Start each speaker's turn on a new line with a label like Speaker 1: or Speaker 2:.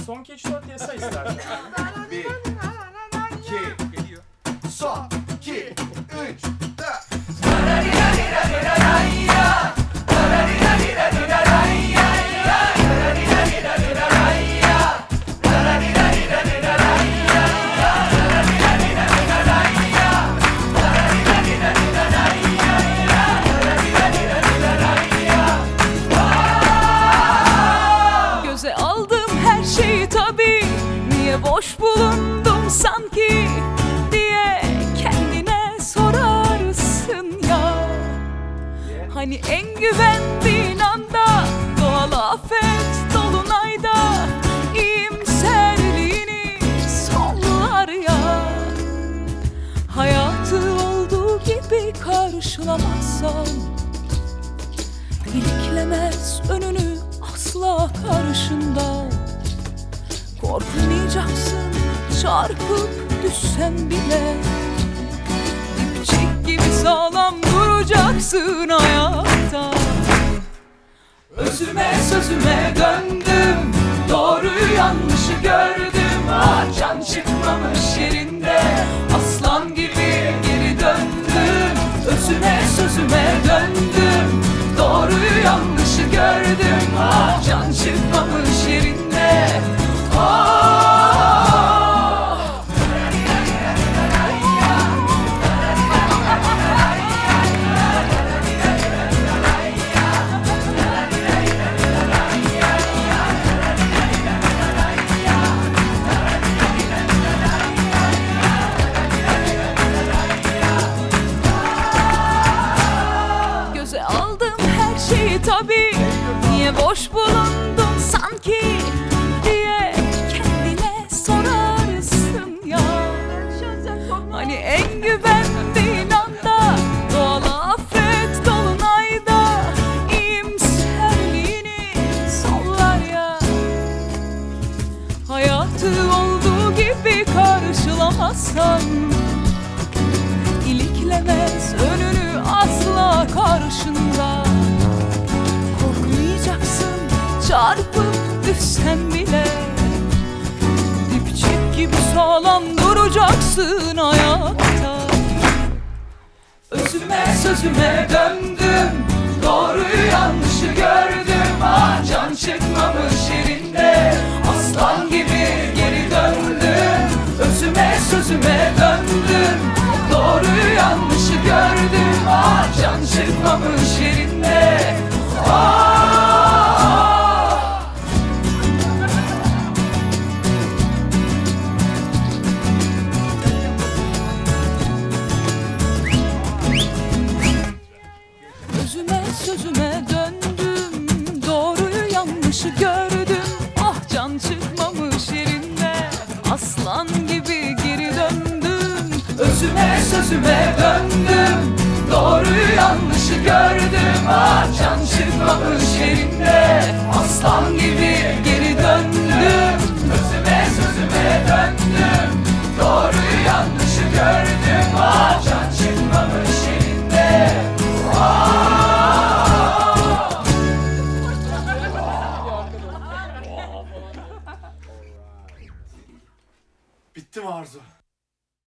Speaker 1: Son 2 3 4 diye say istersen.
Speaker 2: 1 2 geliyor. Son 2 3
Speaker 3: Göze aldım her şeyi tabii, niye boş bulundum sanki diye kendine sorarsın ya. Hani en güvendiğin anda, doğal afet dolunayda iyimserliğini sonlar ya. Hayatı olduğu gibi karşılamazsan, iliklemez önünü asla karşında. Korkmayacaksın çarpıp düşsen bile, dipçik gibi sağlam duracaksın hayatta. Özüme sözüme döndüm, doğruyu yanlışı gördüm. Can çıkmamış yerinde, aslan gibi geri döndüm. Özüme sözüme döndüm, doğruyu yanlışı gördüm. Can çıkmamış yerinde. Göze aldım her şeyi tabii, niye boş bulundum sanki diye kendine sorarsın ya. Hani en güvendiğin anda, doğal afet dolunayda iyimserliğini sollar ya. Hayatı olduğu gibi karşılamazsan, iliklemez önünü asla karşında. Korkmayacaksın çarpıp düşsen bile, dipçik gibi sağlam duracaksın hayatta. Özüme sözüme döndüm, doğruyu yanlışı gördüm. Can çıkmamış yerinde, aslan gibi geri döndüm. Özüme sözüme döndüm, doğruyu yanlışı gördüm. Can çıkmamış yerinde. Özüme sözüme döndüm, doğruyu yanlışı gördüm. Can çıkmamış yerinde, aslan gibi geri döndüm. Özüme sözüme döndüm, doğruyu yanlışı gördüm. Can çıkmamış yerinde, aslan gibi geri